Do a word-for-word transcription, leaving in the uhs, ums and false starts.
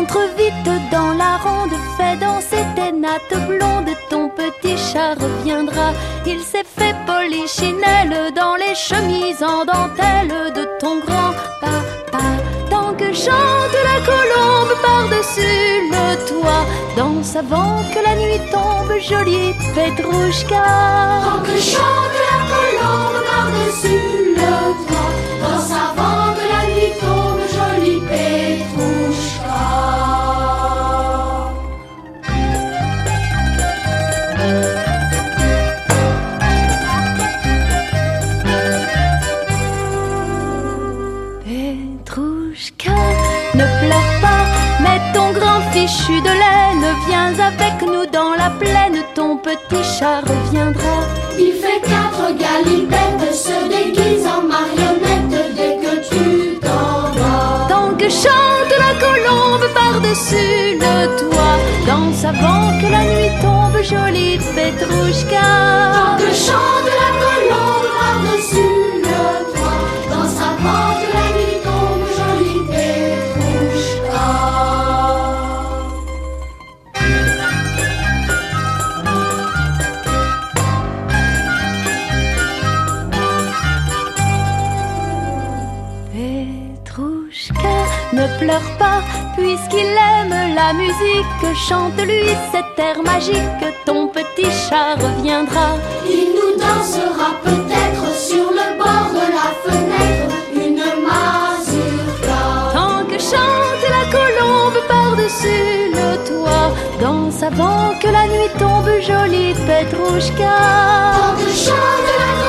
Entre vite dans la ronde, fais danser tes nattes blondes. Ton petit chat reviendra. Il s'est fait polichinelle dans les chemises en dentelle de ton grand-papa. Tant que chante la colombe par-dessus le toit, danse avant que la nuit tombe, jolie Petrouchka. Tant que chante la colombe par-dessus le toit, danse avant que la nuit tombe, jolie Petrouchka. Petrouchka, ne pleure pas, mets ton grand fichu de laine. Viens avec nous dans la plaine, ton petit chat reviendra. Il fait quatre galipettes, se déguise en marionnette dès que tu t'en vas. Tant que chante la colombe par-dessus le toit, danse avant que la nuit tombe, jolie Petrouchka. Tant que chante la colombe par-dessus le toit, danse avant que la nuit tombe, jolie Petrouchka. Petrouchka, ne pleure pas, puisqu'il aime la musique. Chante-lui cet air magique, ton petit chat reviendra. Il nous dansera peut-être sur le bord de la fenêtre une mazurka. Tant que chante la colombe par-dessus le toit, danse avant que la nuit tombe, jolie Petrouchka. Tant que chante la